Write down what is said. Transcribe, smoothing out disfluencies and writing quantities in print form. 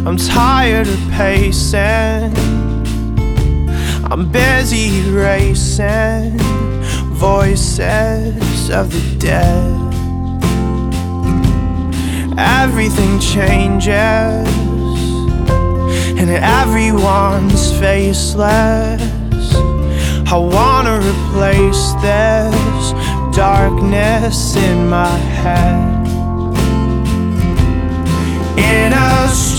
I'm tired of pacing, I'm busy erasing voices of the dead. Everything changes and everyone's faceless. I wanna replace this darkness in my head. In a